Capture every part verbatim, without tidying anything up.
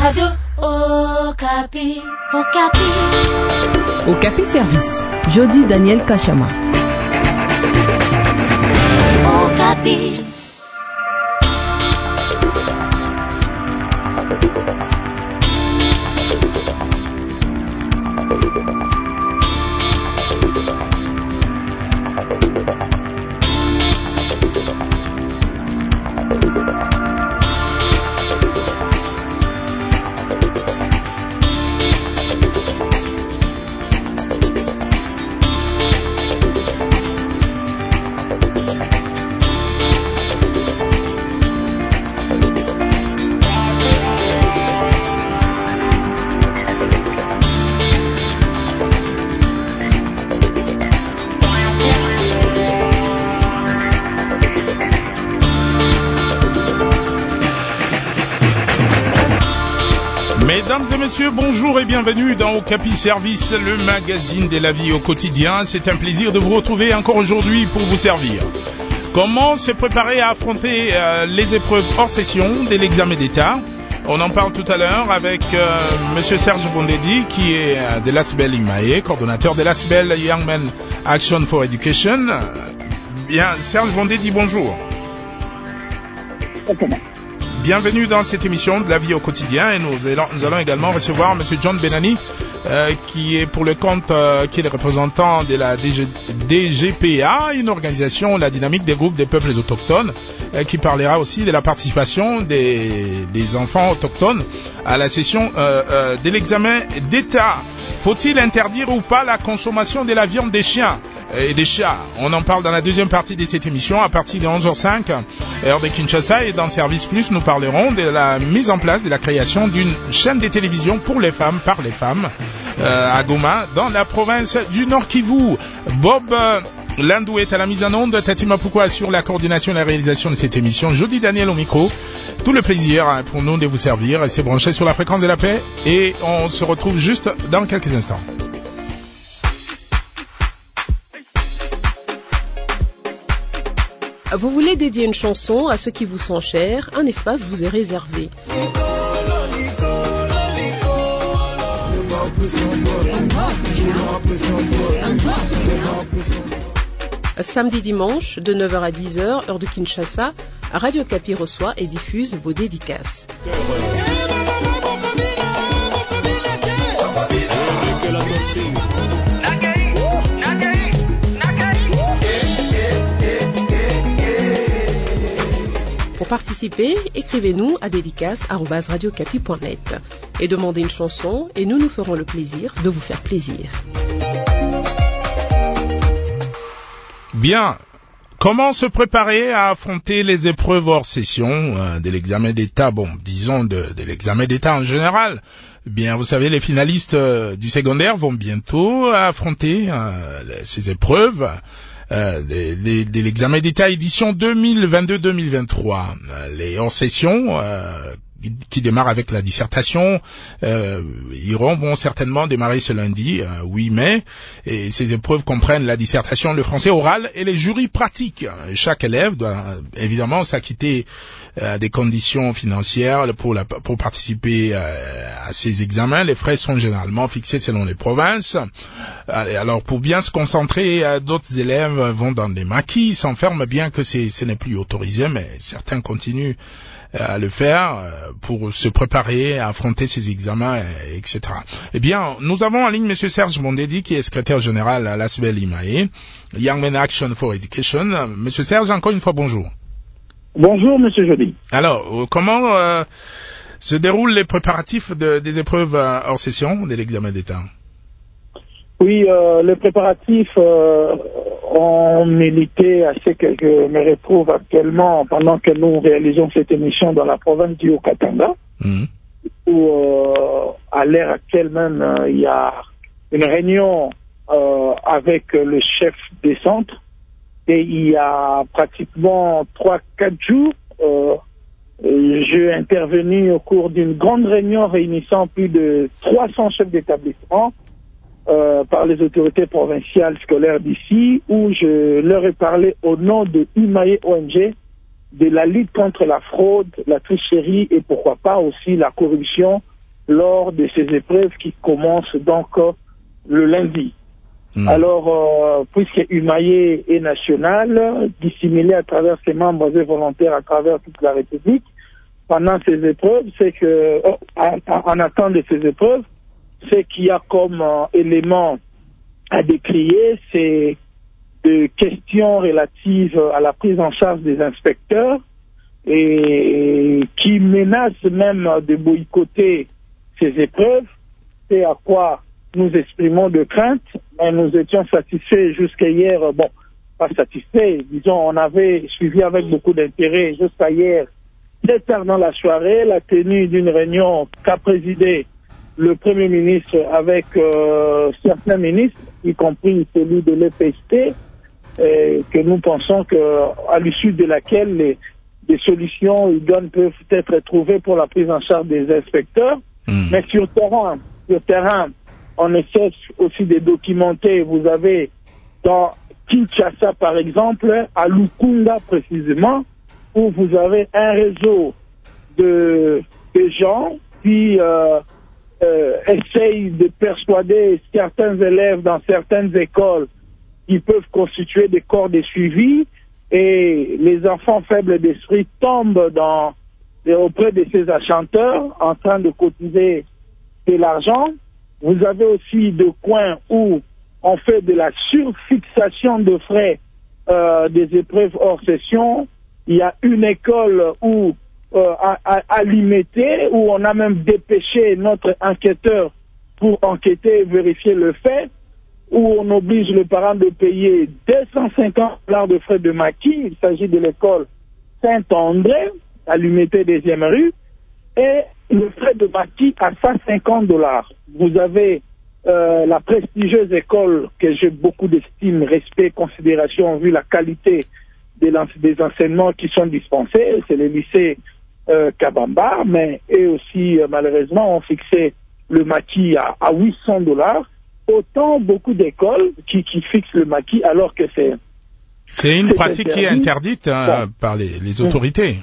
Radio Okapi. Okapi. Okapi Service. Jody Daniel Kachama. Okapi. Mesdames et messieurs, bonjour et bienvenue dans Okapi Service, le magazine de la vie au quotidien. C'est un plaisir de vous retrouver encore aujourd'hui pour vous servir. Comment se préparer à affronter euh, les épreuves hors session de l'examen d'État? On en parle tout à l'heure avec euh, Monsieur Serge Bondedi, qui est euh, de l'Asbel Imae, coordonnateur de l'Asbel Young Men Action for Education. Euh, bien, Serge Bondedi, bonjour. Okay. Bienvenue dans cette émission de la vie au quotidien et nous allons, nous allons également recevoir Monsieur John Benani euh, qui est pour le compte, euh, qui est le représentant de la D G, D G P A, une organisation, la dynamique des groupes des peuples autochtones, euh, qui parlera aussi de la participation des, des enfants autochtones à la session euh, euh, de l'examen d'État. Faut-il interdire ou pas la consommation de la viande des chiens et des chats? On en parle dans la deuxième partie de cette émission à partir de onze heures cinq, heure de Kinshasa, et dans Service Plus, nous parlerons de la mise en place de la création d'une chaîne de télévision pour les femmes, par les femmes, euh, à Goma, dans la province du Nord Kivu. Bob euh, Landou est à la mise en onde, Tati Mapouko assure la coordination et la réalisation de cette émission, Jody Daniel au micro. Tout le plaisir hein, pour nous de vous servir, restez branchés sur la fréquence de la paix et on se retrouve juste dans quelques instants. Vous voulez dédier une chanson à ceux qui vous sont chers, un espace vous est réservé. Samedi dimanche, de neuf heures à dix heures, heure de Kinshasa, Radio Okapi reçoit et diffuse vos dédicaces. Pour participer, écrivez-nous à dédicace arobase radio okapi point net et demandez une chanson et nous nous ferons le plaisir de vous faire plaisir. Bien, comment se préparer à affronter les épreuves hors session euh, de l'examen d'État, bon, disons de, de l'examen d'État en général? Bien, vous savez, les finalistes euh, du secondaire vont bientôt affronter euh, ces épreuves. Euh, de, de, de l'examen d'État édition deux mille vingt-deux deux mille vingt-trois. Les hors-sessions euh, qui démarrent avec la dissertation euh, iront vont certainement démarrer ce lundi, euh, huit mai, et ces épreuves comprennent la dissertation, le français oral et les jurys pratiques. Chaque élève doit évidemment s'acquitter à des conditions financières pour, la, pour participer à, à ces examens. Les frais sont généralement fixés selon les provinces. Alors, pour bien se concentrer, d'autres élèves vont dans des maquis, s'enferment, bien que c'est, ce n'est plus autorisé, mais certains continuent à le faire pour se préparer à affronter ces examens, et cetera. Eh bien, nous avons en ligne M. Serge Bondedi, qui est secrétaire général à l'Asbel Imae, Young Men Action for Education. M. Serge, encore une fois, bonjour. Bonjour, Monsieur Jody. Alors, comment euh, se déroulent les préparatifs de, des épreuves euh, hors session de l'examen d'État? Oui, euh, les préparatifs euh, ont milité à ce que je me retrouve actuellement pendant que nous réalisons cette émission dans la province du Haut-Katanga, mmh. où euh, à l'heure actuelle même, euh, il y a une réunion euh, avec le chef des centres. Et il y a pratiquement trois, quatre jours, euh, j'ai intervenu au cours d'une grande réunion réunissant plus de trois cents chefs d'établissement euh, par les autorités provinciales scolaires d'ici, où je leur ai parlé au nom de Imae O N G de la lutte contre la fraude, la tricherie et pourquoi pas aussi la corruption lors de ces épreuves qui commencent donc euh, le lundi. Mmh. Alors, euh, puisque Humayé est national, dissimulé à travers ses membres et volontaires à travers toute la République, pendant ces épreuves, c'est que, oh, en, en attente de ces épreuves, c'est qu'il y a comme euh, élément à décrier, c'est des questions relatives à la prise en charge des inspecteurs et qui menacent même de boycotter ces épreuves. C'est à quoi nous exprimons de crainte, mais nous étions satisfaits jusqu'à hier, bon, pas satisfaits, disons, on avait suivi avec beaucoup d'intérêt jusqu'à hier, très tard dans la soirée, la tenue d'une réunion qu'a présidée le Premier ministre avec euh, certains ministres, y compris celui de l'E P S T, et que nous pensons qu'à l'issue de laquelle les, des solutions idoines peuvent être trouvées pour la prise en charge des inspecteurs. Mmh. Mais sur terrain, sur terrain, on essaie aussi de documenter. Vous avez dans Kinshasa, par exemple, à Lukunda précisément, où vous avez un réseau de, de gens qui euh, euh, essayent de persuader certains élèves dans certaines écoles qui peuvent constituer des corps de suivi, et les enfants faibles d'esprit tombent dans, auprès de ces achanteurs en train de cotiser de l'argent. Vous avez aussi des coins où on fait de la surfixation de frais euh, des épreuves hors session. Il y a une école où euh, à, à, à limiter, où on a même dépêché notre enquêteur pour enquêter et vérifier le fait, où on oblige le parent de payer deux cent cinquante dollars de frais de maquis. Il s'agit de l'école Saint-André, à l'unité deuxième rue, et le frais de maquis à cent cinquante dollars. Vous avez euh, la prestigieuse école que j'ai beaucoup d'estime, respect, considération, vu la qualité des, des enseignements qui sont dispensés. C'est le lycée euh, Kabamba, mais eux aussi, euh, malheureusement, ont fixé le maquis à, à huit cents dollars. Autant beaucoup d'écoles qui, qui fixent le maquis alors que c'est... C'est une pratique interdit. Qui est interdite hein, bon. par les, les autorités.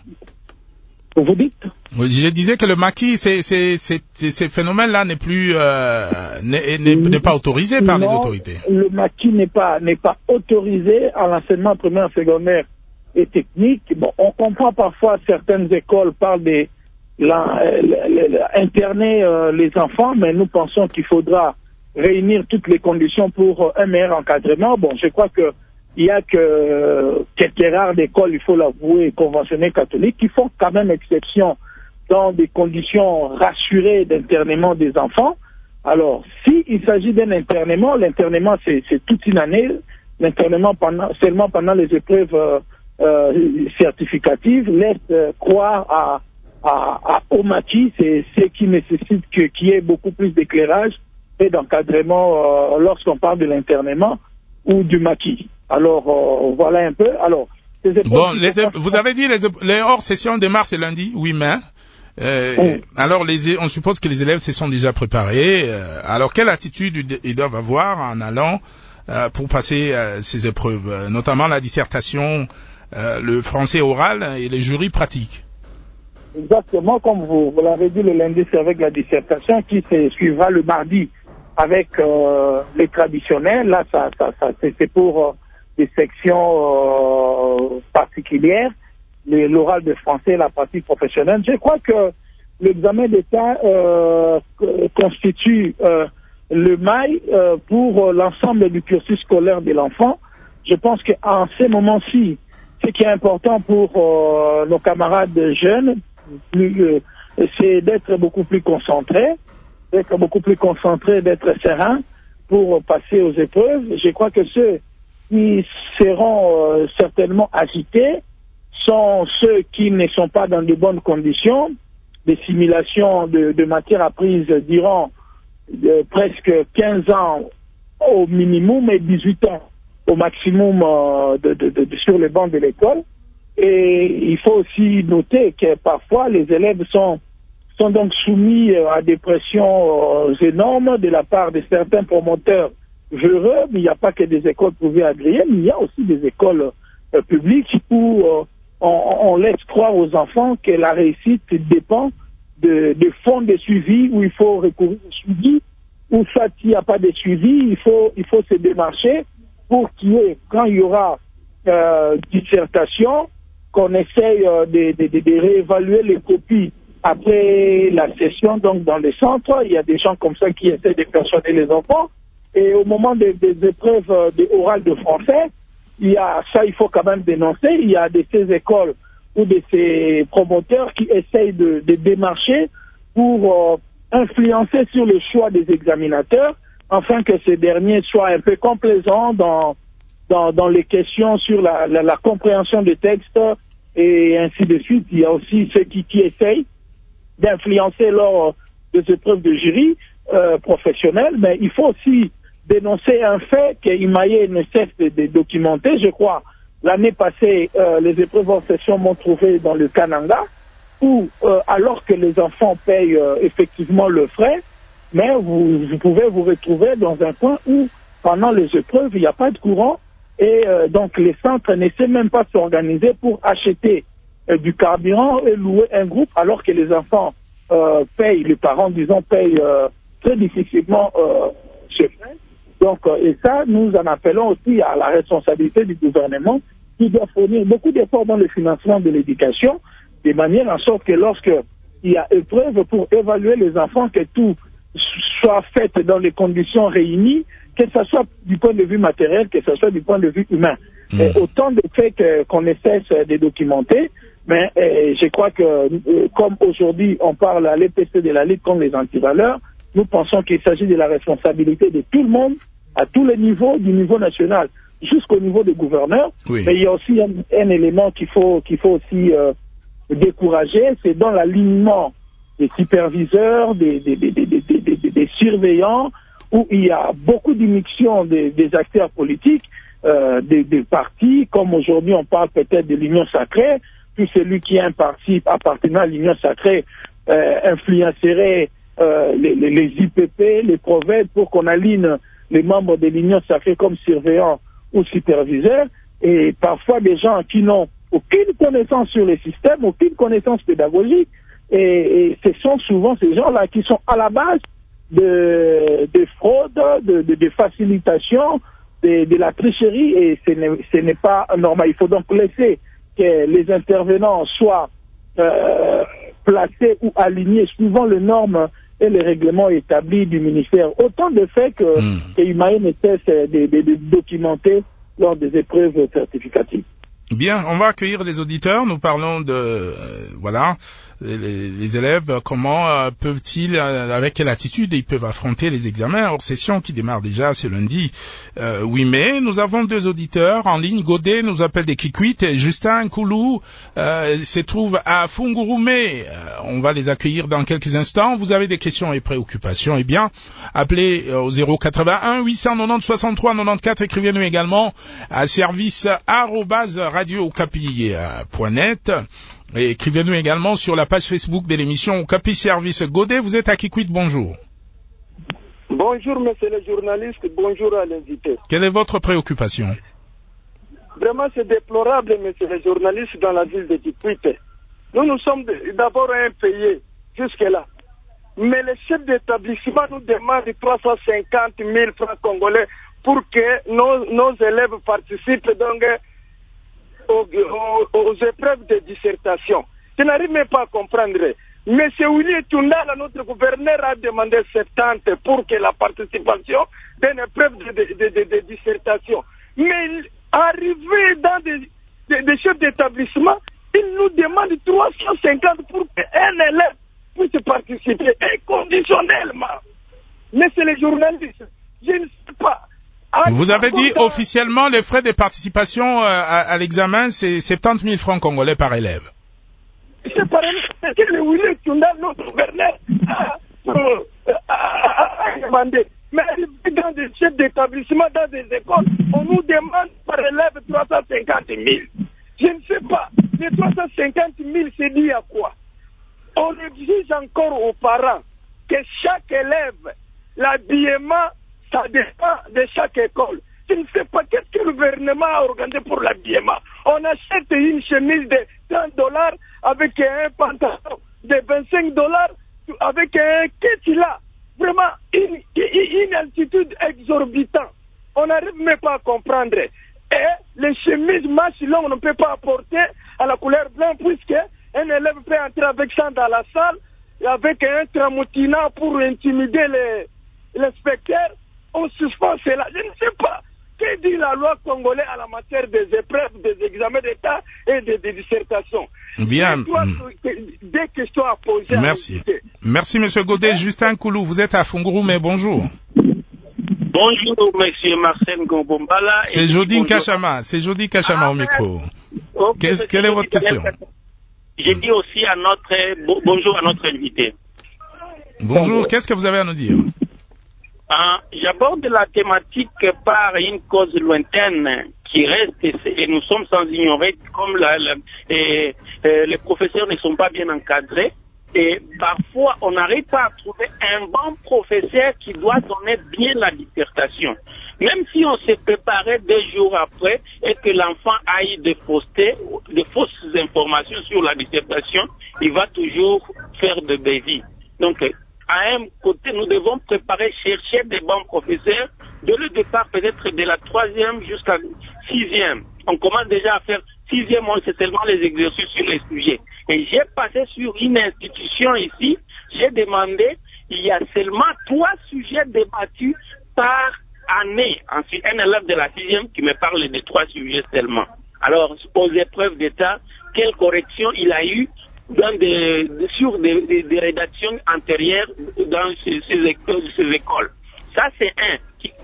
Vous dites? Je disais que le maquis, c'est, c'est, c'est, c'est, ces phénomènes-là n'est plus, euh, n'est, n'est, n'est pas autorisé par non, les autorités. Le maquis n'est pas, n'est pas autorisé à l'enseignement primaire, secondaire et technique. Bon, on comprend parfois certaines écoles parlent des, la, la, la, la, interner euh, les enfants, mais nous pensons qu'il faudra réunir toutes les conditions pour un meilleur encadrement. Bon, je crois que il y a que quelques rares d'écoles, il faut l'avouer, conventionnées catholiques, qui font quand même exception dans des conditions rassurées d'internement des enfants. Alors, s'il s'agit d'un internement, l'internement c'est, c'est toute une année, l'internement pendant, seulement pendant les épreuves euh, euh, certificatives laisse euh, croire à, à, à, au maquis, c'est ce qui nécessite que, qu'il y ait beaucoup plus d'éclairage et d'encadrement euh, lorsqu'on parle de l'internement ou du maquis. Alors, euh, voilà un peu. Alors, bon, les, vous avez dit les, les hors-sessions de mars et lundi, huit mai. Euh, oui. Alors, les, on suppose que les élèves se sont déjà préparés. Euh, alors, quelle attitude ils doivent avoir en allant euh, pour passer euh, ces épreuves, euh, notamment la dissertation, euh, le français oral et les jurys pratiques? Exactement, comme vous, vous l'avez dit, le lundi, c'est avec la dissertation qui se suivra le mardi avec euh, les traditionnels. Là, ça, ça, ça, c'est, c'est pour euh, des sections euh, particulières. Le, l'oral de français, la partie professionnelle. Je crois que l'examen d'État euh, constitue euh, le mail euh, pour l'ensemble du cursus scolaire de l'enfant. Je pense qu'en ces moments-ci, ce qui est important pour euh, nos camarades jeunes, plus, euh, c'est d'être beaucoup plus concentrés, d'être beaucoup plus concentrés, d'être sereins pour passer aux épreuves. Je crois que ceux qui seront euh, certainement agités sont ceux qui ne sont pas dans de bonnes conditions. Des simulations de, de matières apprises durant de presque quinze ans au minimum et dix-huit ans au maximum euh, de, de, de, de, sur les bancs de l'école. Et il faut aussi noter que parfois les élèves sont, sont donc soumis à des pressions euh, énormes de la part de certains promoteurs véreux. Mais il n'y a pas que des écoles privées agréées, mais il y a aussi des écoles euh, publiques où euh, on, on laisse croire aux enfants que la réussite dépend de, de fonds de suivi où il faut recourir au suivi, ou soit il n'y a pas de suivi, il faut, il faut se démarcher pour qu'il y ait, quand il y aura euh, dissertation, qu'on essaye euh, de, de, de, de réévaluer les copies après la session, donc dans les centres. Il y a des gens comme ça qui essaient de persuader les enfants. Et au moment des, des épreuves euh, des orales de français, il y a ça, il faut quand même dénoncer. Il y a de ces écoles ou de ces promoteurs qui essayent de, de démarcher pour euh, influencer sur le choix des examinateurs, afin que ces derniers soient un peu complaisants dans dans, dans les questions sur la, la, la compréhension des textes et ainsi de suite. Il y a aussi ceux qui, qui essayent d'influencer lors des épreuves de jury euh, professionnelles, mais il faut aussi dénoncer un fait que Imaye ne cesse de, de documenter. Je crois, l'année passée, euh, les épreuves en session m'ont trouvé dans le Kananga, où, euh, alors que les enfants payent euh, effectivement le frais, mais vous, vous pouvez vous retrouver dans un coin où, pendant les épreuves, il n'y a pas de courant, et euh, donc les centres n'essaient même pas de s'organiser pour acheter euh, du carburant et louer un groupe, alors que les enfants euh, payent, les parents, disons, payent euh, très difficilement euh, ce frais. Donc, euh, et ça, nous en appelons aussi à la responsabilité du gouvernement, qui doit fournir beaucoup d'efforts dans le financement de l'éducation, de manière en sorte que lorsque il y a épreuve, pour évaluer les enfants, que tout soit fait dans les conditions réunies, que ce soit du point de vue matériel, que ce soit du point de vue humain. Mmh. Et autant de faits que, qu'on essaie de documenter, mais et, je crois que euh, comme aujourd'hui on parle à l'E P C de la lutte contre les antivaleurs, nous pensons qu'il s'agit de la responsabilité de tout le monde, à tous les niveaux, du niveau national jusqu'au niveau des gouverneurs. Oui. Mais il y a aussi un, un élément qu'il faut, qu'il faut aussi euh, décourager, c'est dans l'alignement des superviseurs, des, des, des, des, des, des, des surveillants, où il y a beaucoup d'immixtion des, des acteurs politiques, euh, des, des partis, comme aujourd'hui on parle peut-être de l'Union sacrée. Tout celui qui est un parti appartenant à l'Union sacrée euh, influencerait euh, les, les, les I P P, les prophètes, pour qu'on aligne les membres de l'Union sacrée comme surveillants ou superviseurs, et parfois des gens qui n'ont aucune connaissance sur les systèmes, aucune connaissance pédagogique, et, et ce sont souvent ces gens-là qui sont à la base de, de fraude, de, de, de facilitation, de, de la tricherie, et ce n'est, ce n'est pas normal. Il faut donc laisser que les intervenants soient euh, placés ou alignés suivant les normes et les règlements établis du ministère. Autant de faits que, mmh. que Imaye ne cesse de, de, de documenter lors des épreuves certificatives. Bien, on va accueillir les auditeurs. Nous parlons de, euh, voilà, les, les élèves, comment euh, peuvent-ils, euh, avec quelle attitude ils peuvent affronter les examens hors session qui démarrent déjà ce lundi euh, huit mai. Nous avons deux auditeurs en ligne. Godet nous appelle des Kikwit et Justin Koulou euh, se trouve à Fungurume. Euh, on va les accueillir dans quelques instants. Vous avez des questions et préoccupations, eh bien, appelez au zéro quatre-vingt-un huit cent quatre-vingt-dix soixante-trois quatre-vingt-quatorze. Écrivez-nous également à service arobase radio okapi point net. Et écrivez-nous également sur la page Facebook de l'émission Okapi Service. Godet, vous êtes à Kikwit, bonjour. Bonjour, monsieur le journaliste, bonjour à l'invité. Quelle est votre préoccupation? Vraiment, c'est déplorable, monsieur le journaliste, dans la ville de Kikwit. Nous, nous sommes d'abord impayés jusque-là. Mais le chef d'établissement nous demande trois cent cinquante mille francs congolais pour que nos, nos élèves participent donc aux, aux, aux épreuves de dissertation. Je n'arrive même pas à comprendre. Monsieur Willy Tundala, notre gouverneur, a demandé soixante pour que la participation d'une épreuve de, de, de, de, de dissertation. Mais arrivé dans des, des, des chefs d'établissement, il nous demande trois cent cinquante pour qu'un élève puisse participer inconditionnellement. Mais c'est les journalistes. Je ne sais pas. Vous avez dit officiellement les frais de participation euh, à, à l'examen, c'est soixante-dix mille francs congolais par élève. C'est par élève. C'est que le Willy Tundala, notre gouverneur, a, a, a, a demandé. Mais dans des chefs d'établissement, dans des écoles, on nous demande par élève trois cent cinquante mille. Je ne sais pas. Les trois cent cinquante mille, c'est dit à quoi? On exige encore aux parents que chaque élève, l'habillement, ça dépend de chaque école. Je ne sais pas qu'est-ce que le gouvernement a organisé pour l'habillement. On achète une chemise de trente dollars avec un pantalon de vingt-cinq dollars avec un kit là. Vraiment, une, une, une altitude exorbitante. On n'arrive même pas à comprendre. Et les chemises manches longues, on ne peut pas apporter à la couleur blanche puisque un élève peut entrer avec ça dans la salle avec un tramotina pour intimider les, l'inspecteur. On suspend cela. Je ne sais pas. Que dit la loi congolaise à la matière des épreuves, des examens d'État et des, des dissertations? Bien. Toi, des questions à poser. Merci. À Merci, Monsieur Godet. Justin Koulou, vous êtes à Funguru, mais bonjour. Bonjour, Monsieur Marcel Gombombala. C'est Jodine Kachama. C'est Jodine Kachama ah, au micro. Okay, Quelle, quelle est votre question? J'ai dit aussi à notre bonjour à notre invité. Bonjour. Qu'est-ce que vous avez à nous dire? Ah, j'aborde la thématique par une cause lointaine qui reste, et nous sommes sans ignorer, comme la, la, et, et les professeurs ne sont pas bien encadrés, et parfois on n'arrive pas à trouver un bon professeur qui doit donner bien la dissertation. Même si on s'est préparé deux jours après et que l'enfant aille de fausseté, de fausses informations sur la dissertation, il va toujours faire de bévis. Donc, à un côté, nous devons préparer, chercher des bons professeurs, de le départ peut-être de la troisième jusqu'à sixième. On commence déjà à faire sixième, on sait seulement les exercices sur les sujets. Et j'ai passé sur une institution ici, j'ai demandé, il y a seulement trois sujets débattus par année. Ensuite, un élève de la sixième qui me parle de trois sujets seulement. Alors, aux épreuves d'État, quelle correction il a eu dans des, sur des, des, des rédactions antérieures dans ces, ces, écoles, ces écoles. Ça, c'est un.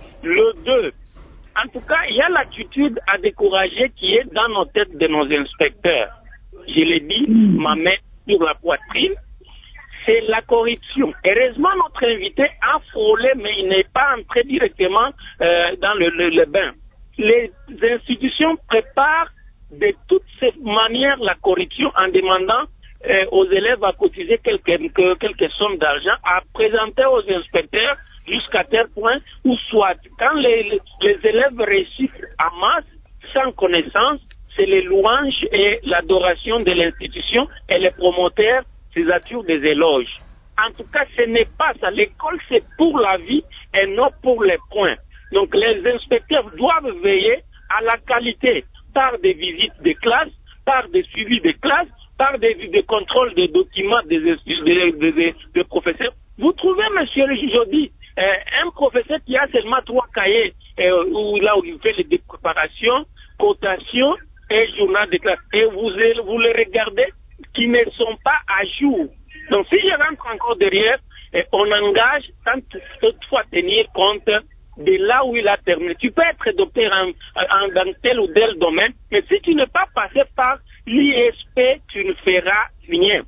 Le deux, en tout cas, il y a l'attitude à décourager qui est dans nos têtes de nos inspecteurs. Je l'ai dit, ma main sur la poitrine, c'est la corruption. Heureusement, notre invité a frôlé, mais il n'est pas entré directement euh, dans le, le, le bain. Les institutions préparent de toutes ces manières la corruption en demandant Euh, aux élèves à cotiser quelques, quelques sommes d'argent, à présenter aux inspecteurs jusqu'à tel point où soit, quand les, les, les élèves réussissent en masse, sans connaissance, c'est les louanges et l'adoration de l'institution et les promoteurs, ces attirent des éloges. En tout cas, ce n'est pas ça. L'école, c'est pour la vie et non pour les points. Donc, les inspecteurs doivent veiller à la qualité par des visites de classe, par des suivis de classe, par des, des contrôles des documents des, des, des, des, des professeurs. Vous trouvez, monsieur Jody, euh, un professeur qui a seulement trois cahiers, euh, où, là où il fait les préparations, cotations et journal de classe. Et vous, vous les regardez qui ne sont pas à jour. Donc, si je rentre encore derrière, euh, on engage sans toutefois tenir compte de là où il a terminé. Tu peux être docteur en, en, dans tel ou tel domaine, mais si tu n'es pas passé par l'I S P, tu ne feras rien.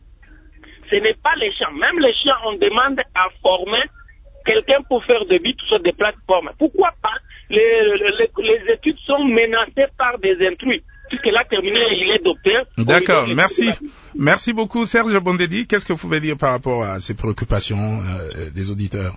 Ce n'est pas les champs. Même les champs, on demande à former quelqu'un pour faire de bits sur des plateformes. Pourquoi pas? Les, les, les études sont menacées par des intrus. Puisque là, terminé, il est docteur. D'accord, merci. Merci beaucoup, Serge Bondedi. Qu'est-ce que vous pouvez dire par rapport à ces préoccupations euh, des auditeurs?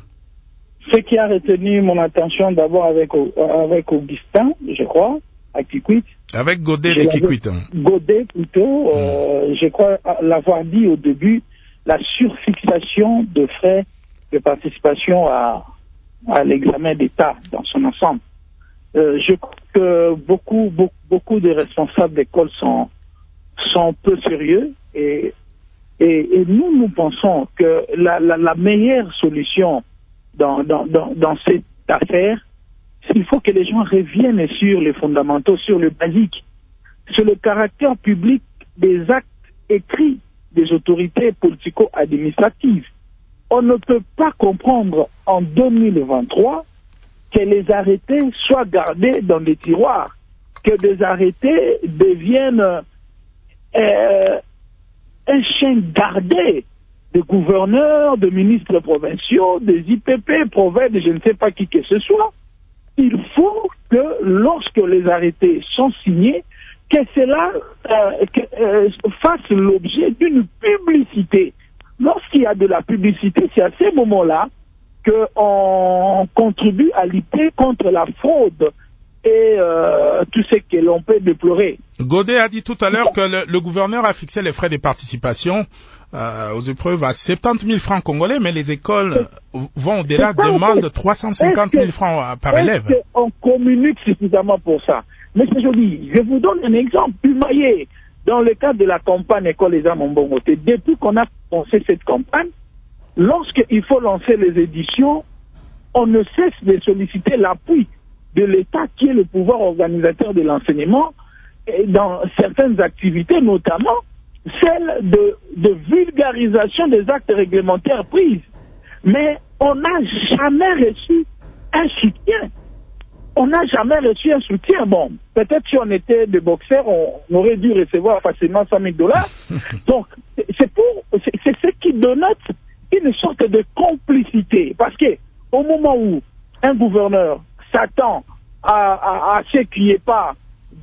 Ce qui a retenu mon attention d'abord avec, avec Augustin, je crois, à Kikwit. Avec Godet de Kikwit. Hein. Godet plutôt, euh, mmh. je crois l'avoir dit au début, la surfixation de frais de participation à, à l'examen d'État dans son ensemble. Euh, je crois que beaucoup, beaucoup, beaucoup de responsables d'école sont, sont peu sérieux et, et, et nous, nous pensons que la, la, la meilleure solution Dans, dans, dans, dans cette affaire, il faut que les gens reviennent sur les fondamentaux, sur le basique, sur le caractère public des actes écrits des autorités politico-administratives. On ne peut pas comprendre en deux mille vingt-trois que les arrêtés soient gardés dans des tiroirs, que des arrêtés deviennent euh, un chien gardé de gouverneurs, de ministres provinciaux, des I P P, provinces, je ne sais pas qui que ce soit. Il faut que lorsque les arrêtés sont signés, que cela euh, que, euh, fasse l'objet d'une publicité. Lorsqu'il y a de la publicité, c'est à ces moments-là qu'on contribue à lutter contre la fraude et euh, tout ce que l'on peut déplorer. Godet a dit tout à l'heure que le, le gouverneur a fixé les frais de participation euh, aux épreuves à soixante-dix mille francs congolais, mais les écoles vont au-delà, demandent trois cent cinquante mille francs par élève. Est-ce qu'on communique suffisamment pour ça? Mais je dis, je vous donne un exemple. Humaillé, dans le cadre de la campagne École des Armes en Bongoté, depuis qu'on a lancé cette campagne, lorsqu'il faut lancer les éditions, on ne cesse de solliciter l'appui de l'État qui est le pouvoir organisateur de l'enseignement et dans certaines activités, notamment celle de, de vulgarisation des actes réglementaires prises. Mais on n'a jamais reçu un soutien. On n'a jamais reçu un soutien. Bon, peut-être si on était des boxeurs, on aurait dû recevoir facilement cent mille dollars. Donc, c'est pour, c'est, c'est ce qui dénote une sorte de complicité. Parce que, au moment où un gouverneur s'attend à, à, à ce qu'il n'y ait pas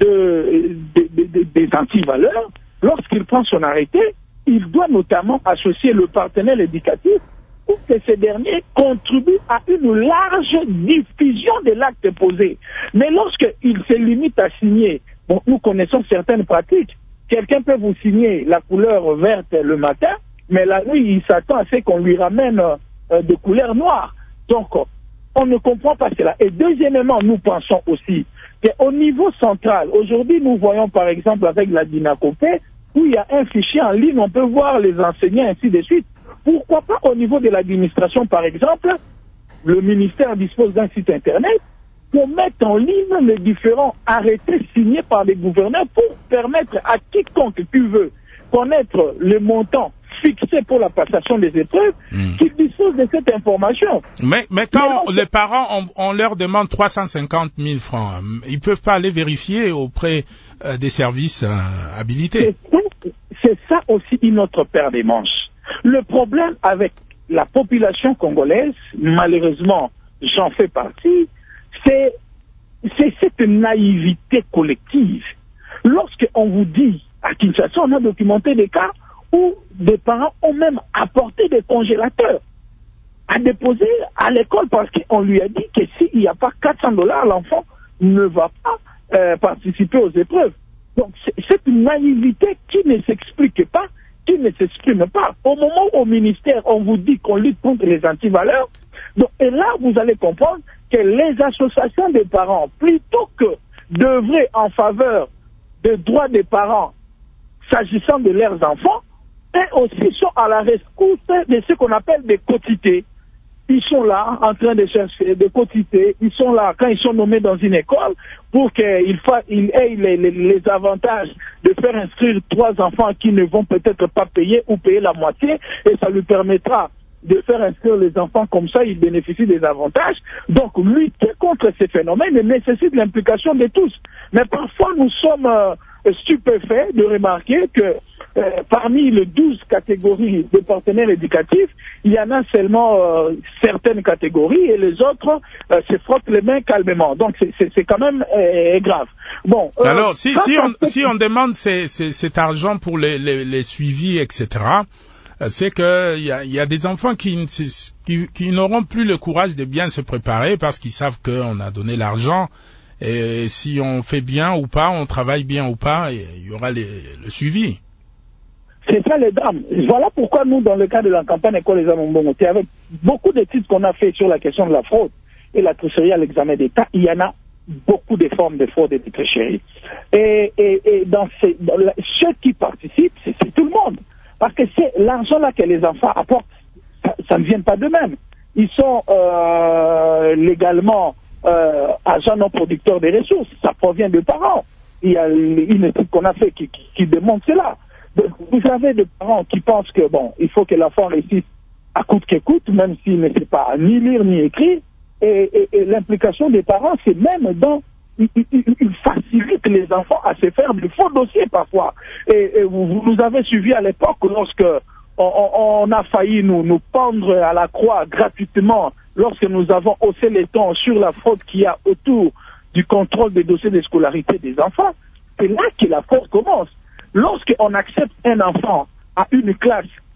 de, de, de, de, des antivaleurs, lorsqu'il prend son arrêté, il doit notamment associer le partenaire éducatif pour que ce dernier contribue à une large diffusion de l'acte posé. Mais lorsqu'il se limite à signer, bon, nous connaissons certaines pratiques, quelqu'un peut vous signer la couleur verte le matin, mais la nuit, il s'attend à ce qu'on lui ramène euh, de couleur noire. Donc, on ne comprend pas cela. Et deuxièmement, nous pensons aussi qu'au niveau central, aujourd'hui, nous voyons par exemple avec la Dinacopé, où il y a un fichier en ligne, on peut voir les enseignants, ainsi de suite. Pourquoi pas au niveau de l'administration, par exemple, le ministère dispose d'un site internet pour mettre en ligne les différents arrêtés signés par les gouverneurs pour permettre à quiconque qui veut connaître le montant fixé pour la passation des épreuves, mmh. qu'ils disposent de cette information. Mais, mais quand mais les parents, on, on leur demande trois cent cinquante mille francs, ils peuvent pas aller vérifier auprès euh, des services euh, habilités. C'est ça, c'est ça aussi une autre paire des manches. Le problème avec la population congolaise, malheureusement, j'en fais partie, c'est, c'est cette naïveté collective. Lorsqu'on vous dit, à Kinshasa, on a documenté des cas où des parents ont même apporté des congélateurs à déposer à l'école parce qu'on lui a dit que s'il n'y a pas quatre cents dollars, l'enfant ne va pas euh, participer aux épreuves. Donc c'est, c'est une naïveté qui ne s'explique pas, qui ne s'exprime pas. Au moment où au ministère, on vous dit qu'on lutte contre les antivaleurs, donc, et là, vous allez comprendre que les associations des parents, plutôt que d'œuvrer en faveur des droits des parents s'agissant de leurs enfants, et aussi sont à la rescousse de ce qu'on appelle des quotités. Ils sont là en train de chercher des quotités, ils sont là quand ils sont nommés dans une école pour qu'ils fa- ils aient les, les, les avantages de faire inscrire trois enfants qui ne vont peut-être pas payer ou payer la moitié, et ça lui permettra de faire inscrire les enfants comme ça, ils bénéficient des avantages. Donc lutter contre ces phénomènes nécessite l'implication de tous. Mais parfois nous sommes euh, stupéfaits de remarquer que euh, parmi les douze catégories de partenaires éducatifs, il y en a seulement euh, certaines catégories et les autres euh, se frottent les mains calmement. Donc c'est, c'est, c'est quand même euh, grave. Bon. Euh, Alors si, si, on, si on demande ces, ces, cet argent pour les, les, les suivis, et cetera, c'est que il y a, y a des enfants qui, qui, qui n'auront plus le courage de bien se préparer parce qu'ils savent qu'on a donné l'argent. Et si on fait bien ou pas, on travaille bien ou pas, il y aura les, le suivi. C'est ça le drame. Voilà pourquoi nous, dans le cadre de la campagne École des Armes en Bongoté, avec beaucoup d'études qu'on a fait sur la question de la fraude et la tricherie à l'examen d'État, il y en a beaucoup de formes de fraude et de tricherie. Et, et, et dans, ces, dans la, ceux qui participent, c'est, c'est tout le monde. Parce que c'est l'argent-là que les enfants apportent, ça, ça ne vient pas d'eux-mêmes. Ils sont euh, légalement euh, agents non producteurs des ressources. Ça provient des parents. Il y a une étude qu'on a fait qui, qui, qui démontre cela. Donc, vous avez des parents qui pensent que, bon, il faut que l'enfant réussisse à coûte que coûte, même s'il ne sait pas ni lire ni écrire. Et, et, et l'implication des parents, c'est même dans... Ils il, il facilitent les enfants à se faire de faux dossiers parfois. Et, et vous, vous nous avez suivis à l'époque lorsque on, on, on a failli nous, nous pendre à la croix gratuitement lorsque nous avons haussé les tons sur la fraude qu'il y a autour du contrôle des dossiers de scolarité des enfants. C'est là que la fraude commence. Lorsqu'on accepte un enfant à une classe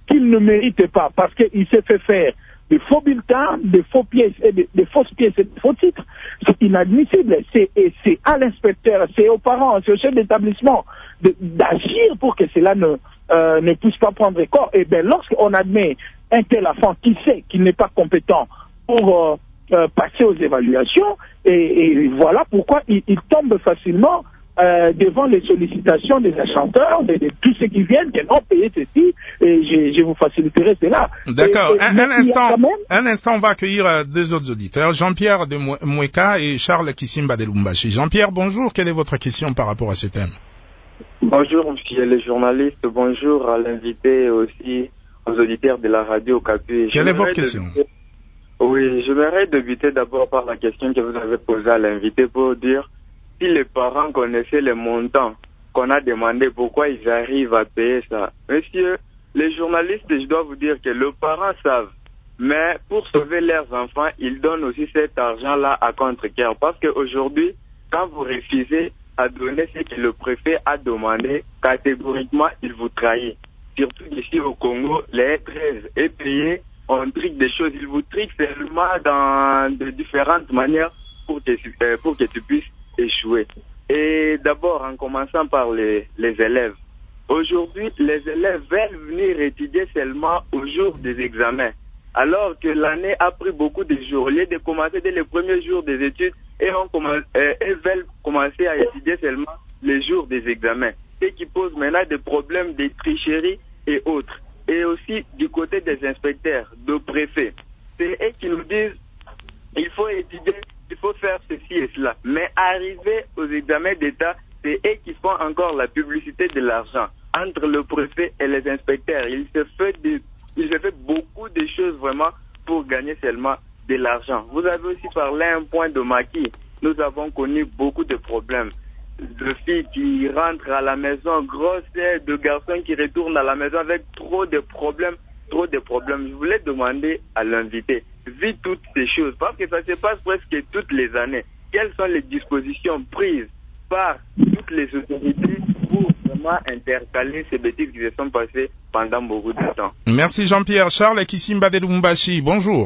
qu'il ne mérite pas parce qu'il s'est fait faire de faux bulletins, de faux pièces et de, de fausses pièces et de faux titres. C'est inadmissible. C'est, et c'est à l'inspecteur, c'est aux parents, c'est au chef d'établissement de, d'agir pour que cela ne, euh, ne puisse pas prendre corps. Et bien, lorsqu'on admet un tel enfant qui sait qu'il n'est pas compétent pour euh, euh, passer aux évaluations, et, et voilà pourquoi il, il tombe facilement Euh, devant les sollicitations des chanteurs, de, de tous ceux qui viennent, qui non payer ceci, et je, je vous faciliterai cela. D'accord. Et, et, un, un instant, même... un instant, on va accueillir euh, deux autres auditeurs, Jean-Pierre de Moueka et Charles Kissimba de Lumbashi. Jean-Pierre, bonjour. Quelle est votre question par rapport à ce thème? Bonjour, monsieur le journaliste. Bonjour à l'invité et aussi aux auditeurs de la radio Okapi. Quelle est votre question? Débuter... Oui, j'aimerais débuter d'abord par la question que vous avez posée à l'invité pour dire si les parents connaissaient les montants qu'on a demandé, pourquoi ils arrivent à payer ça. Monsieur, les journalistes, je dois vous dire que les parents savent, mais pour sauver leurs enfants, ils donnent aussi cet argent-là à contre-cœur. Parce qu'aujourd'hui, quand vous refusez à donner ce que le préfet a demandé, catégoriquement, il vous trahit. Surtout ici au Congo, les treize est payé, on trique des choses, ils vous triquent seulement dans de différentes manières pour que, euh, pour que tu puisses échouer. Et d'abord, en commençant par les, les élèves. Aujourd'hui, les élèves veulent venir étudier seulement au jour des examens, alors que l'année a pris beaucoup de jours. Au lieu de commencer dès les premiers jours des études, et on commence, euh, ils veulent commencer à étudier seulement les jours des examens. Ce qui pose maintenant des problèmes de tricherie et autres. Et aussi du côté des inspecteurs, de préfets. C'est eux qui nous disent il faut étudier, il faut faire ceci et cela. Mais arriver aux examens d'État, c'est eux qui font encore la publicité de l'argent. Entre le préfet et les inspecteurs, il se fait, de, il se fait beaucoup de choses vraiment pour gagner seulement de l'argent. Vous avez aussi parlé un point de maquis. Nous avons connu beaucoup de problèmes. De filles qui rentrent à la maison grosses, de garçons qui retournent à la maison avec trop de problèmes, trop de problèmes. Je voulais demander à l'invité, vu toutes ces choses, parce que ça se passe presque toutes les années, quelles sont les dispositions prises par toutes les autorités pour vraiment intercaler ces bêtises qui se sont passées pendant beaucoup de temps? Merci Jean-Pierre. Charles Kissimba de Lumbashi, bonjour.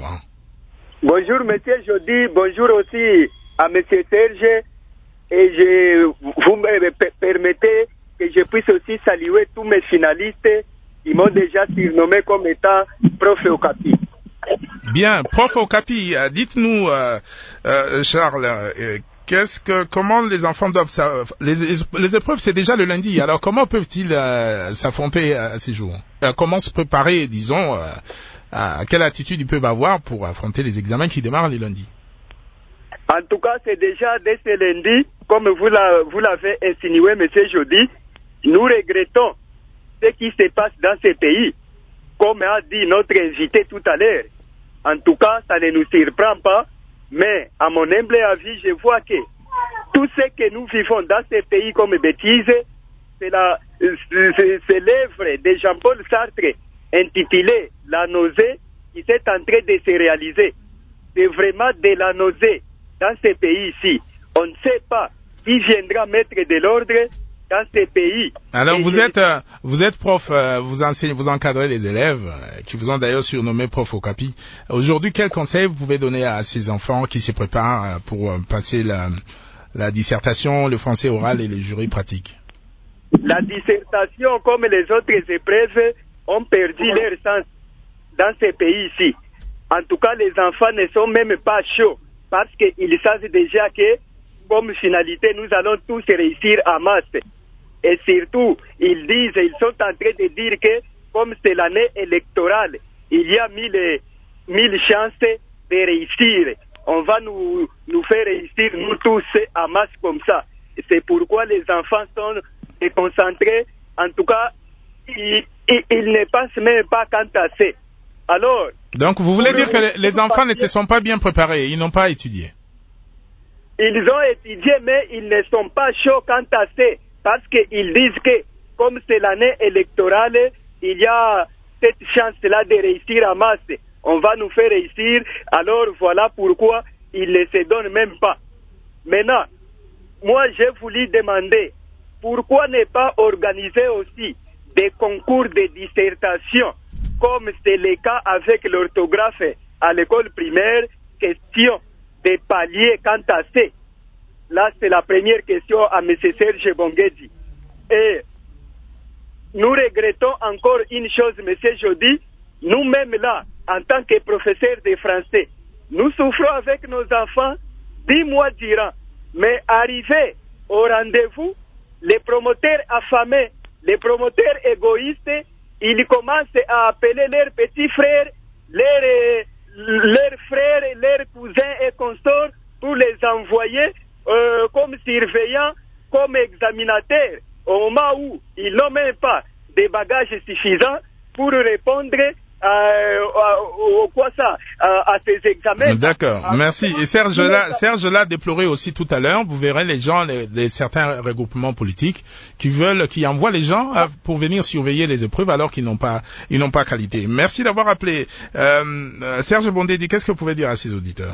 Bonjour monsieur Jody, bonjour aussi à monsieur Serge. Et je, vous me permettez que je puisse aussi saluer tous mes finalistes qui m'ont déjà surnommé comme étant Prof Okapi. Bien, Prof Okapi, dites-nous, euh, euh, Charles, euh, qu'est-ce que, comment les enfants doivent ça, les, les épreuves c'est déjà le lundi, alors comment peuvent-ils euh, s'affronter à ces jours? euh, Comment se préparer, disons, euh, à quelle attitude ils peuvent avoir pour affronter les examens qui démarrent les lundis? En tout cas, c'est déjà dès ce lundi, comme vous, la, vous l'avez insinué, monsieur Jody, nous regrettons ce qui se passe dans ces pays. Comme a dit notre invité tout à l'heure, en tout cas, ça ne nous surprend pas, mais à mon humble avis, je vois que tout ce que nous vivons dans ces pays comme bêtises, c'est, la, c'est, c'est l'œuvre de Jean-Paul Sartre intitulée « La nausée » qui s'est en train de se réaliser. C'est vraiment de la nausée. Dans ces pays ici, on ne sait pas qui viendra mettre de l'ordre dans ces pays. Alors Et vous je... êtes euh, vous êtes prof, euh, vous enseignez, vous encadrez les élèves euh, qui vous ont d'ailleurs surnommé Prof Okapi. Aujourd'hui, quel conseil vous pouvez donner à ces enfants qui se préparent euh, pour euh, passer la, la dissertation, le français oral et les jurys pratiques? La dissertation, comme les autres épreuves, ont perdu leur sens dans ces pays ici. En tout cas, les enfants ne sont même pas chauds. Parce qu'ils savent déjà que, comme finalité, nous allons tous réussir en masse. Et surtout, ils disent, ils sont en train de dire que, comme c'est l'année électorale, il y a mille, mille chances de réussir. On va nous, nous faire réussir, nous tous, en masse comme ça. C'est pourquoi les enfants sont déconcentrés. En tout cas, ils, ils, ils ne pensent même pas quant à ça. Alors, donc vous voulez dire que les, les enfants ne se sont pas bien préparés, ils n'ont pas étudié? Ils ont étudié, mais ils ne sont pas chauds quant à ça, parce qu'ils disent que, comme c'est l'année électorale, il y a cette chance-là de réussir en masse. On va nous faire réussir, alors voilà pourquoi ils ne se donnent même pas. Maintenant, moi j'ai voulu demander, pourquoi ne pas organiser aussi des concours de dissertation comme c'est le cas avec l'orthographe à l'école primaire, question des paliers quant à C. Là, c'est la première question à M. Serge Bongedi. Et nous regrettons encore une chose, M. Jody, nous-mêmes là, en tant que professeurs de français, nous souffrons avec nos enfants dix mois durant, mais arrivé au rendez-vous, les promoteurs affamés, les promoteurs égoïstes, ils commencent à appeler leurs petits frères, leurs, leurs frères, leurs cousins et consorts pour les envoyer euh, comme surveillants, comme examinateurs, au moment où ils n'ont même pas des bagages suffisants pour répondre à, à, à quoi ça, à, à ces examens. D'accord, à, merci. Et Serge l'a, Serge l'a déploré aussi tout à l'heure. Vous verrez les gens, les, les certains regroupements politiques qui veulent, qui envoient les gens à, pour venir surveiller les épreuves alors qu'ils n'ont pas, ils n'ont pas qualité. Merci d'avoir appelé. Euh, Serge Bondedi, qu'est-ce que vous pouvez dire à ces auditeurs?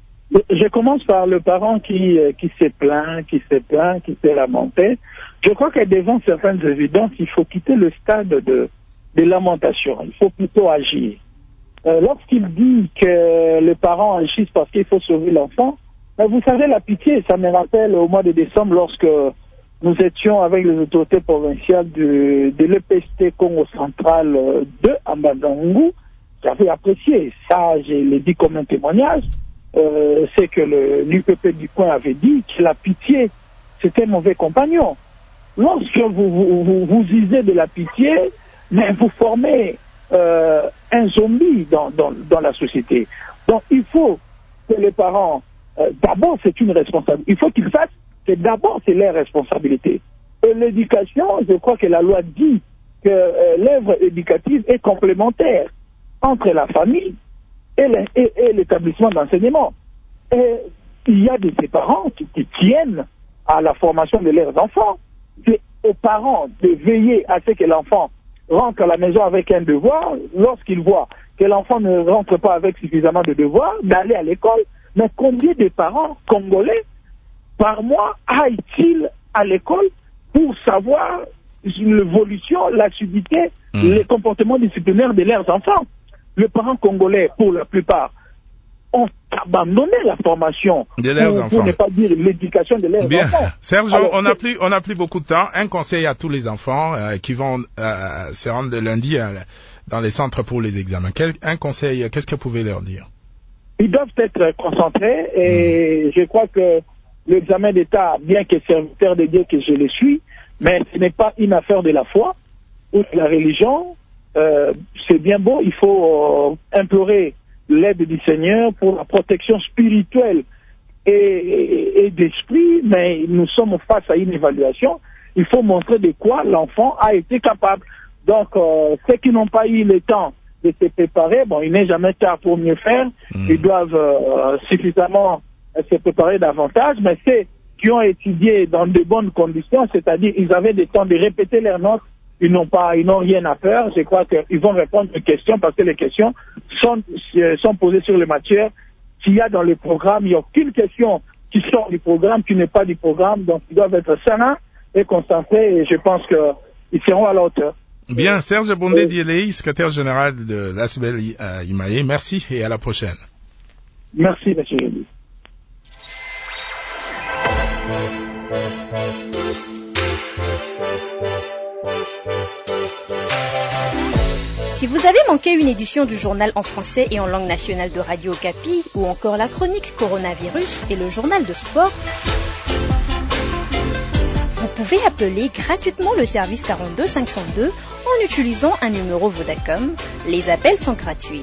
Je commence par le parent qui, qui s'est plaint, qui s'est plaint, qui s'est lamenté. Je crois que devant certaines évidences, il faut quitter le stade de, de lamentation. Il faut plutôt agir. Euh, lorsqu'il dit que les parents agissent parce qu'il faut sauver l'enfant, ben vous savez, la pitié, ça me rappelle au mois de décembre lorsque nous étions avec les autorités provinciales de, de l'E P S T Congo Central deux à Mbandangou. J'avais apprécié ça, je l'ai dit comme un témoignage. Euh, c'est que le, l'U P P du coin avait dit que la pitié, c'était un mauvais compagnon. Lorsque vous, vous, vous, vous usez de la pitié, mais vous formez euh, un zombie dans, dans, dans la société. Donc il faut que les parents, euh, d'abord c'est une responsabilité, il faut qu'ils fassent que d'abord c'est leur responsabilité. Et l'éducation, je crois que la loi dit que euh, l'œuvre éducative est complémentaire entre la famille et, le, et, et l'établissement d'enseignement. Et il y a des parents qui, qui tiennent à la formation de leurs enfants. C'est aux parents de veiller à ce que l'enfant rentre à la maison avec un devoir, lorsqu'il voit que l'enfant ne rentre pas avec suffisamment de devoirs, d'aller à l'école. Mais combien de parents congolais par mois aillent-ils à l'école pour savoir l'évolution, l'assiduité, mmh. les comportements disciplinaires de leurs enfants? Les parents congolais, pour la plupart, ont abandonné la formation de leurs pour, enfants. Pour ne pas dire l'éducation de leurs Bien. enfants. Serge, Alors, on n'a plus, on n'a plus beaucoup de temps. Un conseil à tous les enfants euh, qui vont euh, se rendre le lundi à, dans les centres pour les examens. Quel, un conseil, qu'est-ce que vous pouvez leur dire? Ils doivent être concentrés et mmh. je crois que l'examen d'État, bien que serviteur de Dieu que je le suis, mais ce n'est pas une affaire de la foi ou de la religion. Euh, c'est bien beau, il faut euh, implorer l'aide du Seigneur pour la protection spirituelle et, et, et d'esprit, mais nous sommes face à une évaluation. Il faut montrer de quoi l'enfant a été capable. Donc, euh, ceux qui n'ont pas eu le temps de se préparer, bon, il n'est jamais tard pour mieux faire. Mmh. Ils doivent euh, suffisamment euh, se préparer davantage, mais ceux qui ont étudié dans de bonnes conditions, c'est-à-dire ils avaient le temps de répéter leurs notes, ils n'ont pas, ils n'ont rien à faire. Je crois qu'ils vont répondre aux questions parce que les questions sont, sont posées sur les matières qu'il y a dans le programme. Il n'y a aucune question qui sort du programme, qui n'est pas du programme. Donc, ils doivent être sereins et concentrés et je pense qu'ils seront à la hauteur. Bien, Serge Bondedi, secrétaire général de l'A S B L euh, Imaé, merci et à la prochaine. Merci, monsieur Gély. Si vous avez manqué une édition du journal en français et en langue nationale de Radio Okapi, ou encore la chronique Coronavirus et le journal de sport, vous pouvez appeler gratuitement le service quarante-deux cinq cent deux en utilisant un numéro Vodacom. Les appels sont gratuits.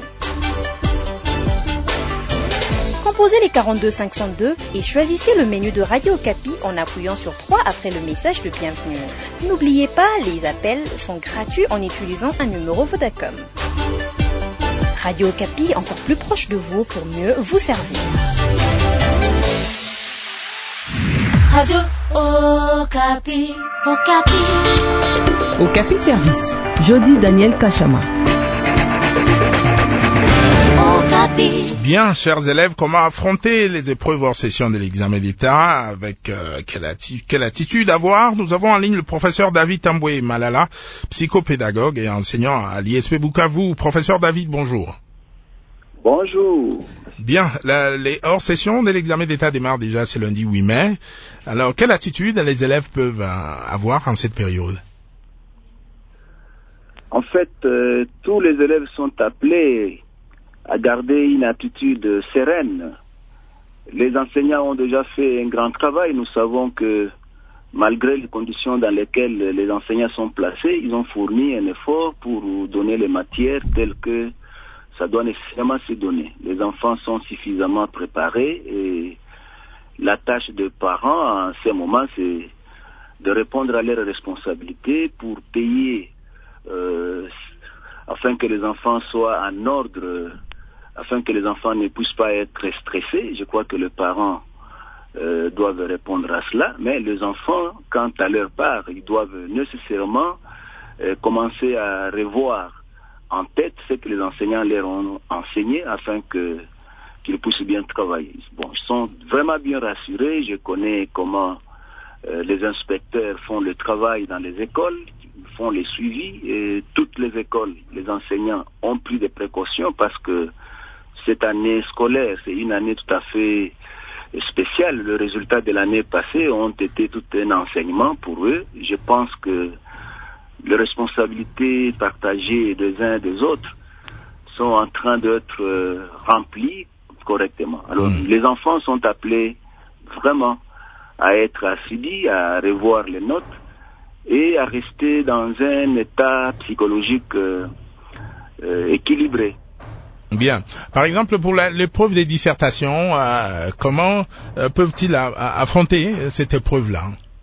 Composez les quarante-deux cinq cent deux et choisissez le menu de Radio Okapi en appuyant sur trois après le message de bienvenue. N'oubliez pas, les appels sont gratuits en utilisant un numéro Vodacom. Radio Okapi, encore plus proche de vous pour mieux vous servir. Radio Okapi. Okapi. Okapi Service. Jody Daniel Kachama. Okapi. Bien, chers élèves, comment affronter les épreuves hors session de l'examen d'État, avec euh, quelle, atti- quelle attitude avoir? Nous avons en ligne le professeur David Tamboué Malala, psychopédagogue et enseignant à l'I S P Bukavu. Professeur David, bonjour. Bonjour. Bien, la, les hors sessions de l'examen d'État démarrent déjà ce lundi huit mai. Alors, quelle attitude les élèves peuvent euh, avoir en cette période? En fait, euh, tous les élèves sont appelés à garder une attitude sereine. Les enseignants ont déjà fait un grand travail. Nous savons que malgré les conditions dans lesquelles les enseignants sont placés, ils ont fourni un effort pour donner les matières telles que ça doit nécessairement se donner. Les enfants sont suffisamment préparés et la tâche des parents en ce moment, c'est de répondre à leurs responsabilités pour payer euh, afin que les enfants soient en ordre, afin que les enfants ne puissent pas être stressés. Je crois que les parents euh, doivent répondre à cela, mais les enfants, quant à leur part, ils doivent nécessairement euh, commencer à revoir en tête ce que les enseignants leur ont enseigné afin que qu'ils puissent bien travailler. Bon, ils sont vraiment bien rassurés. Je connais comment euh, les inspecteurs font le travail dans les écoles, font les suivis, et toutes les écoles, les enseignants ont pris des précautions parce que cette année scolaire, c'est une année tout à fait spéciale. Le résultat de l'année passée ont été tout un enseignement pour eux. Je pense que les responsabilités partagées des uns et des autres sont en train d'être euh, remplies correctement. Alors, mmh. les enfants sont appelés vraiment à être assidus, à revoir les notes et à rester dans un état psychologique euh, euh, équilibré. Bien. Par exemple, pour la, l'épreuve des dissertations, euh, comment euh, peuvent-ils a, a, affronter cette épreuve-là?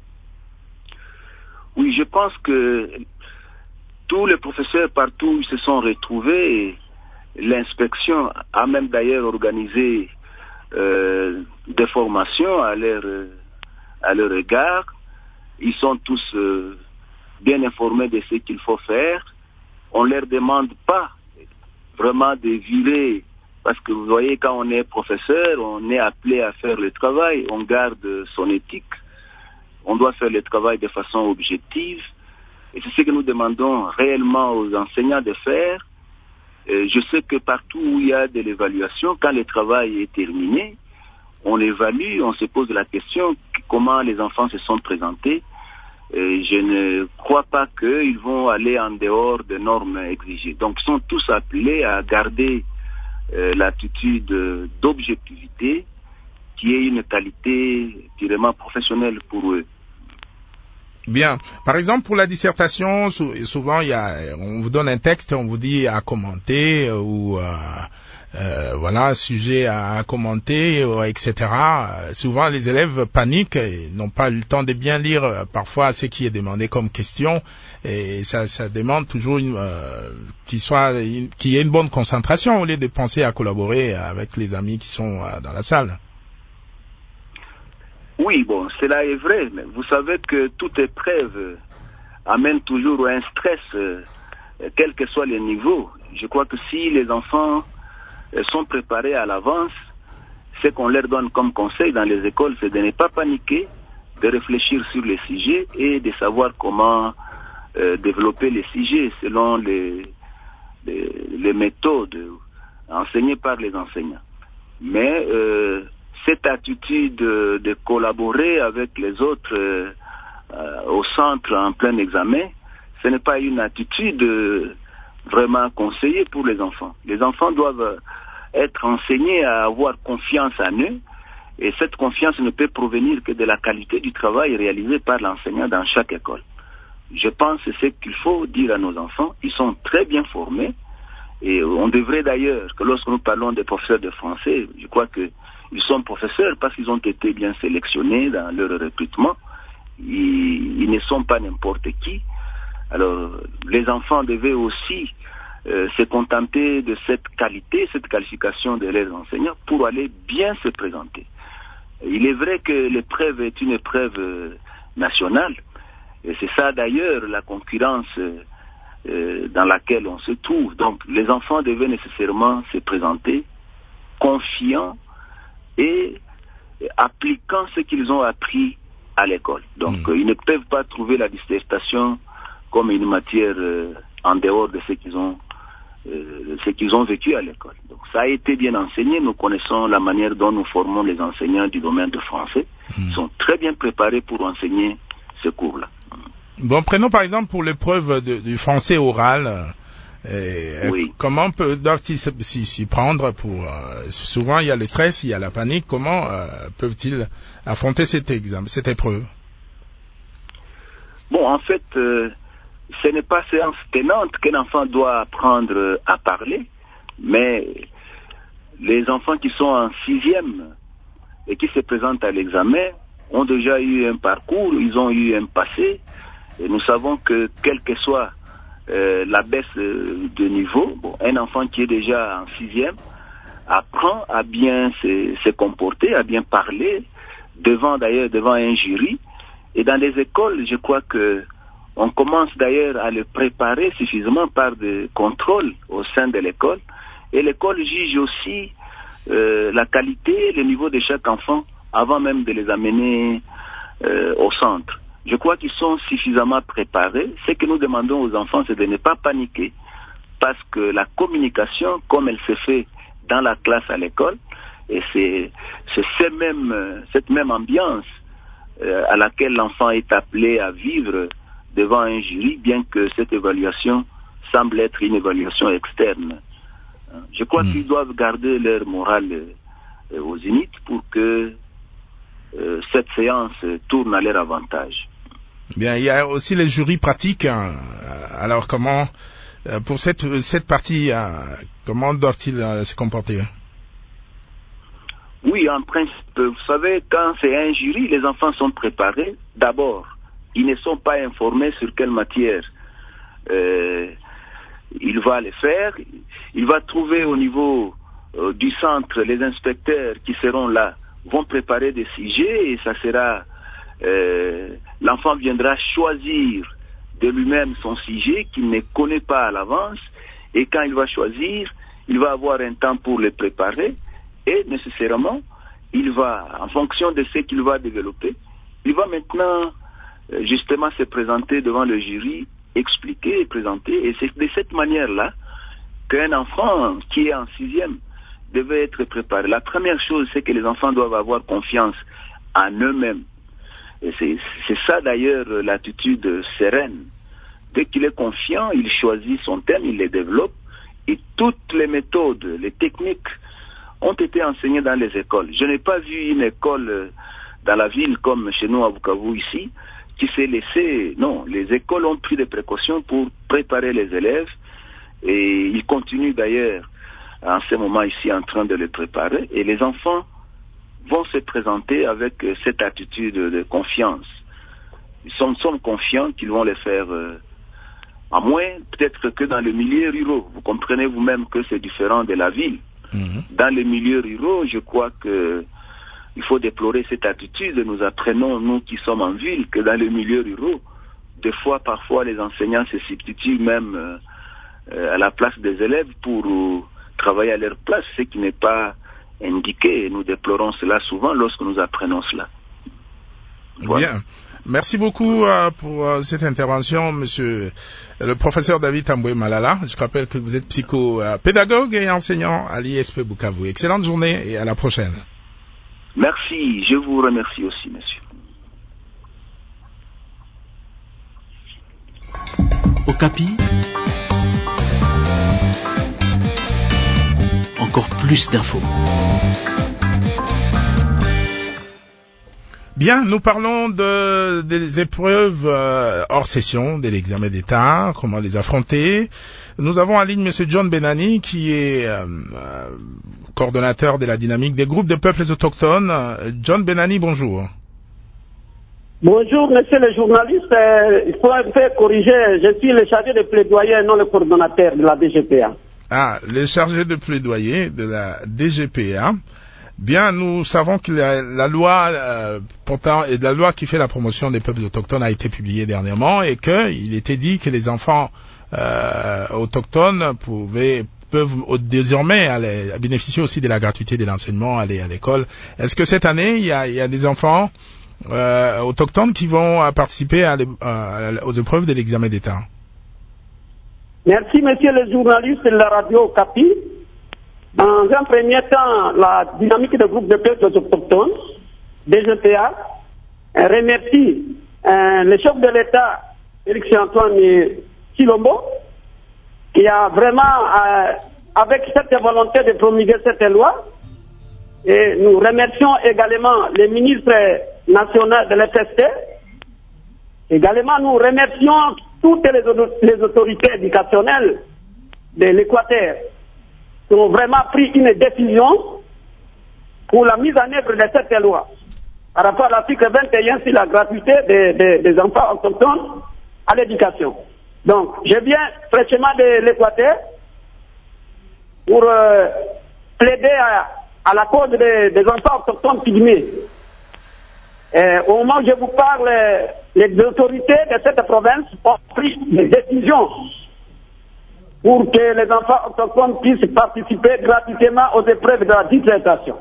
Oui, je pense que tous les professeurs partout se sont retrouvés et l'inspection a même d'ailleurs organisé euh, des formations à leur, à leur égard. Ils sont tous euh, bien informés de ce qu'il faut faire. On ne leur demande pas vraiment de virer, parce que vous voyez, quand on est professeur, on est appelé à faire le travail, on garde son éthique, on doit faire le travail de façon objective, et c'est ce que nous demandons réellement aux enseignants de faire. Et je sais que partout où il y a de l'évaluation, quand le travail est terminé, on l'évalue, on se pose la question comment les enfants se sont présentés. Et je ne crois pas qu'ils vont aller en dehors des normes exigées. Donc, ils sont tous appelés à garder euh, l'attitude d'objectivité, qui est une qualité purement professionnelle pour eux. Bien. Par exemple, pour la dissertation, souvent, il y a, on vous donne un texte, on vous dit à commenter ou euh, euh, voilà, sujet à commenter, et cetera. Souvent, les élèves paniquent et n'ont pas eu le temps de bien lire parfois ce qui est demandé comme question, et ça, ça demande toujours une, euh, qu'il soit, une, qu'il y ait une bonne concentration au lieu de penser à collaborer avec les amis qui sont euh, dans la salle. Oui, bon, cela est vrai, mais vous savez que toute épreuve amène toujours un stress, euh, quel que soit le niveau. Je crois que si les enfants sont préparés à l'avance, ce qu'on leur donne comme conseil dans les écoles, c'est de ne pas paniquer, de réfléchir sur les sujets et de savoir comment euh, développer les sujets selon les, les, les méthodes enseignées par les enseignants. Mais euh, cette attitude de, de collaborer avec les autres euh, euh, au centre en plein examen, ce n'est pas une attitude euh, vraiment conseillée pour les enfants. Les enfants doivent être enseignés à avoir confiance en eux, et cette confiance ne peut provenir que de la qualité du travail réalisé par l'enseignant dans chaque école. Je pense que c'est ce qu'il faut dire à nos enfants. Ils sont très bien formés, et on devrait d'ailleurs, que lorsque nous parlons des professeurs de français, je crois qu'ils sont professeurs parce qu'ils ont été bien sélectionnés dans leur recrutement. Ils, ils ne sont pas n'importe qui. Alors, les enfants devaient aussi Euh, se contenter de cette qualité, cette qualification de leurs enseignants pour aller bien se présenter. Il est vrai que l'épreuve est une épreuve euh, nationale, et c'est ça d'ailleurs la concurrence euh, dans laquelle on se trouve. Donc les enfants devaient nécessairement se présenter confiants et appliquant ce qu'ils ont appris à l'école. Donc, mmh. euh, ils ne peuvent pas trouver la dissertation comme une matière euh, en dehors de ce qu'ils ont, euh, ce qu'ils ont vécu à l'école. Donc, ça a été bien enseigné. Nous connaissons la manière dont nous formons les enseignants du domaine de français. Mmh. Ils sont très bien préparés pour enseigner ce cours-là. Bon, prenons par exemple pour l'épreuve de, du français oral. Et oui. Comment peut, doivent-ils s'y, s'y prendre pour euh, souvent il y a le stress, il y a la panique. Comment euh, peuvent-ils affronter cet examen, cette épreuve? Bon, en fait, euh, ce n'est pas séance tenante qu'un enfant doit apprendre à parler, mais les enfants qui sont en sixième et qui se présentent à l'examen ont déjà eu un parcours, ils ont eu un passé, et nous savons que quel que soit Euh, la baisse euh, de niveau, bon, un enfant qui est déjà en sixième apprend à bien se, se comporter, à bien parler devant d'ailleurs devant un jury. Et dans les écoles, je crois que on commence d'ailleurs à le préparer suffisamment par des contrôles au sein de l'école. Et l'école juge aussi euh, la qualité, le niveau de chaque enfant avant même de les amener euh, au centre. Je crois qu'ils sont suffisamment préparés. Ce que nous demandons aux enfants, c'est de ne pas paniquer, parce que la communication, comme elle se fait dans la classe à l'école, et c'est, c'est ce même, cette même ambiance euh, à laquelle l'enfant est appelé à vivre devant un jury, bien que cette évaluation semble être une évaluation externe. Je crois mmh. qu'ils doivent garder leur morale euh, au zénith pour que euh, cette séance tourne à leur avantage. Bien, il y a aussi les jurys pratiques. Hein. Alors, comment, pour cette cette partie, comment doivent-ils se comporter? Oui, en principe, vous savez, quand c'est un jury, les enfants sont préparés. D'abord, ils ne sont pas informés sur quelle matière euh, il va les faire. Il va trouver au niveau euh, du centre les inspecteurs qui seront là, vont préparer des sujets et ça sera... Euh, l'enfant viendra choisir de lui-même son sujet qu'il ne connaît pas à l'avance, et quand il va choisir, il va avoir un temps pour le préparer, et nécessairement, il va, en fonction de ce qu'il va développer, il va maintenant euh, justement se présenter devant le jury, expliquer et présenter, et c'est de cette manière-là qu'un enfant qui est en sixième devait être préparé. La première chose, c'est que les enfants doivent avoir confiance en eux-mêmes. Et c'est, c'est ça d'ailleurs l'attitude sereine. Dès qu'il est confiant, il choisit son thème, il les développe, et toutes les méthodes, les techniques ont été enseignées dans les écoles. Je n'ai pas vu une école dans la ville comme chez nous à Bukavu ici, qui s'est laissée... Non, les écoles ont pris des précautions pour préparer les élèves, et ils continuent d'ailleurs en ce moment ici en train de les préparer, et les enfants vont se présenter avec euh, cette attitude de confiance. Ils sont, sont confiants qu'ils vont les faire, euh, à moins peut-être que dans le milieu rural. Vous comprenez vous-même que c'est différent de la ville. Mmh. Dans les milieux ruraux, je crois que il faut déplorer cette attitude. Nous apprenons, nous qui sommes en ville, que dans les milieux ruraux, des fois, parfois, les enseignants se substituent même euh, à la place des élèves pour euh, travailler à leur place, ce qui n'est pas indiqué, et nous déplorons cela souvent lorsque nous apprenons cela. Voilà. Bien. Merci beaucoup euh, pour euh, cette intervention, monsieur euh, le professeur David Tamboué Malala. Je rappelle que vous êtes psychopédagogue et enseignant à l'I S P Bukavu. Excellente journée et à la prochaine. Merci, je vous remercie aussi, monsieur. Okapi, encore plus d'infos. Bien, nous parlons de, des épreuves euh, hors session, de l'examen d'État, comment les affronter. Nous avons en ligne M. John Benani, qui est euh, euh, coordonnateur de la dynamique des groupes de peuples autochtones. John Benani, bonjour. Bonjour, monsieur le journaliste. Euh, il faut un peu corriger. Je suis le chargé de plaidoyer et non le coordonnateur de la D G P A. Ah, le chargé de plaidoyer de la D G P A. Bien, nous savons que la, la loi, euh, pourtant, et la loi qui fait la promotion des peuples autochtones a été publiée dernièrement et qu'il était dit que les enfants euh, autochtones pouvaient peuvent désormais aller, bénéficier aussi de la gratuité de l'enseignement, aller à l'école. Est-ce que cette année, il y a, il y a des enfants euh, autochtones qui vont participer à les, à, aux épreuves de l'examen d'État? Merci, monsieur le journaliste de la radio Capi. Dans un premier temps, la dynamique du groupe de peuples autochtones, D G P A, remercie euh, le chef de l'État, Félix-Antoine Tshilombo, qui a vraiment, euh, avec cette volonté de promulguer cette loi, et nous remercions également le ministre national de l'F S T. Également, nous remercions toutes les, les autorités éducationnelles de l'Équateur qui ont vraiment pris une décision pour la mise en œuvre de cette loi par rapport à l'article vingt et un sur la gratuité des, des, des enfants autochtones à l'éducation. Donc, je viens fraîchement de l'Équateur pour euh, plaider à, à la cause des, des enfants autochtones pygmées. Euh, au moment où je vous parle, les autorités de cette province ont pris des décisions pour que les enfants autochtones puissent participer gratuitement aux épreuves de la dissertation.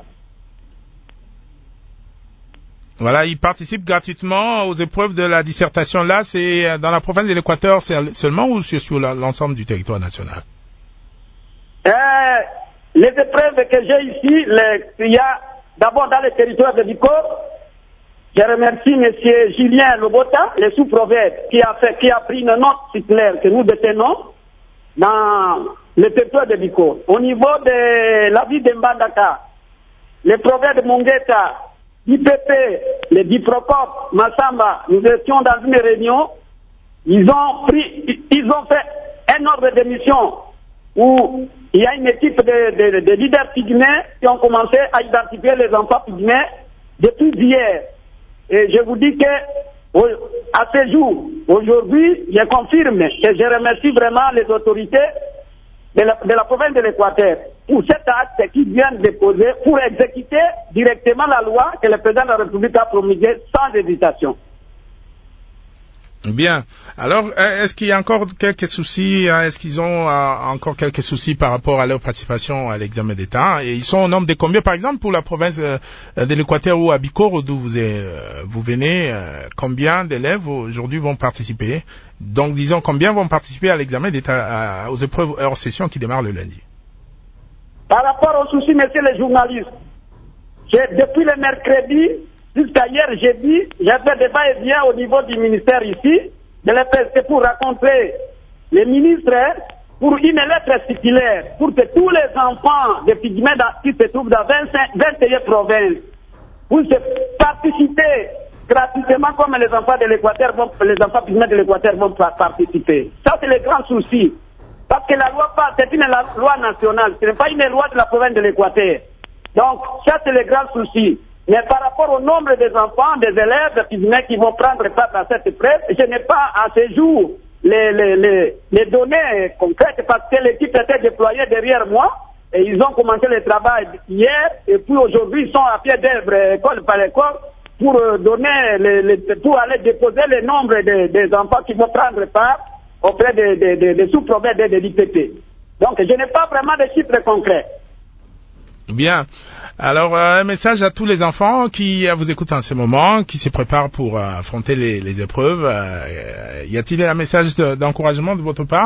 Voilà, ils participent gratuitement aux épreuves de la dissertation. Là, c'est dans la province de l'Équateur seulement ou c'est sur l'ensemble du territoire national? euh, Les épreuves que j'ai ici, les, il y a d'abord dans le territoire de Bicor. Je remercie M. Julien Lobota, le sous-prophète, qui a fait, qui a pris une note circulaire que nous détenons dans le territoire de Bicor. Au niveau de la ville de Mbandaka, le prophète de Mongeta, I P P, le Diprocope, Massamba, nous étions dans une réunion, ils ont pris, ils ont fait un ordre de mission où il y a une équipe de, de, de leaders pygmées qui ont commencé à identifier les enfants pygmées depuis hier. Et je vous dis que à ce jour, aujourd'hui, je confirme et je remercie vraiment les autorités de la, de la province de l'Équateur pour cet acte qui vient de déposer pour exécuter directement la loi que le président de la République a promulguée sans hésitation. Bien. Alors, est-ce qu'il y a encore quelques soucis, est-ce qu'ils ont encore quelques soucis par rapport à leur participation à l'examen d'État? Et ils sont au nombre de combien, par exemple, pour la province de l'Équateur ou à Bicor, d'où vous, est, vous venez, combien d'élèves aujourd'hui vont participer? Donc, disons, combien vont participer à l'examen d'État, aux épreuves hors session qui démarrent le lundi? Par rapport aux soucis, messieurs les journalistes, depuis le mercredi, jusqu'à hier jeudi, j'ai fait des va-et-vient au niveau du ministère ici, de l'F S T pour rencontrer les ministres pour une lettre circulaire pour que tous les enfants de pygmées qui se trouvent dans vingt-cinq, vingt et un provinces puissent participer gratuitement comme les enfants de l'Équateur vont, les enfants pygmées de l'Équateur vont participer. Ça, c'est le grand souci. Parce que la loi, c'est une loi nationale, ce n'est pas une loi de la province de l'Équateur. Donc, ça, c'est le grand souci. Mais par rapport au nombre des enfants, des élèves pygmées qui vont prendre part dans cette épreuve, je n'ai pas à ce jour les, les, les, les données concrètes parce que l'équipe était déployée derrière moi et ils ont commencé le travail hier et puis aujourd'hui ils sont à pied d'œuvre école par école pour donner les, les, pour aller déposer le nombre de, des enfants qui vont prendre part auprès des de, de, de sous-provinces de l'I P P. Donc je n'ai pas vraiment de chiffres concrets. Bien. Alors, euh, un message à tous les enfants qui euh, vous écoutent en ce moment, qui se préparent pour euh, affronter les, les épreuves. Euh, y a-t-il un message de, d'encouragement de votre part?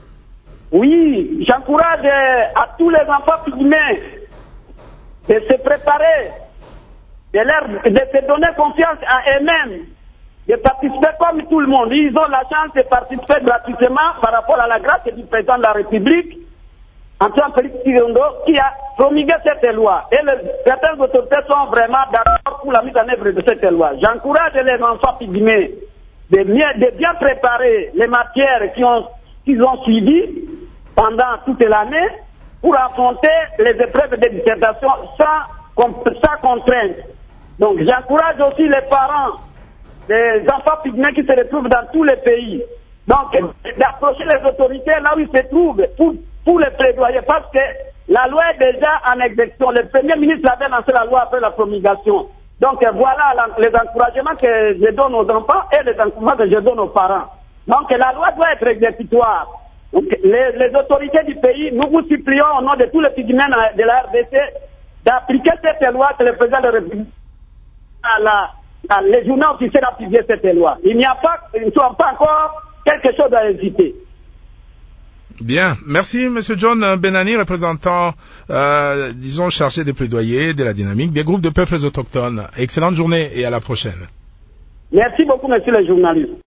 Oui, j'encourage à tous les enfants pygmées de se préparer, de, leur, de se donner confiance à eux-mêmes, de participer comme tout le monde. Ils ont la chance de participer gratuitement par rapport à la grâce du président de la République, Antoine Félix Tshilombo, qui a promulgué cette loi. Et les, certaines autorités sont vraiment d'accord pour la mise en œuvre de cette loi. J'encourage les enfants pygmées de bien, de bien préparer les matières qu'ils ont, qu'ils ont suivies pendant toute l'année pour affronter les épreuves de dissertation sans, sans contrainte. Donc j'encourage aussi les parents des enfants pygmées qui se retrouvent dans tous les pays. Donc d'approcher les autorités là où ils se trouvent pour pour les plaidoyer, parce que la loi est déjà en exécution. Le Premier ministre avait lancé la loi après la promulgation. Donc voilà les encouragements que je donne aux enfants et les encouragements que je donne aux parents. Donc la loi doit être exécutoire. Donc, les, les autorités du pays, nous vous supplions au nom de tous les pygmènes de la R D C d'appliquer cette loi que le président de la République, à la, à, les journaux officiels a publié cette loi. Il n'y a pas, il ne soit pas encore quelque chose à hésiter. Bien, merci Monsieur John Benani, représentant, euh, disons, chargé des plaidoyers de la dynamique des groupes de peuples autochtones. Excellente journée et à la prochaine. Merci beaucoup, monsieur le journaliste.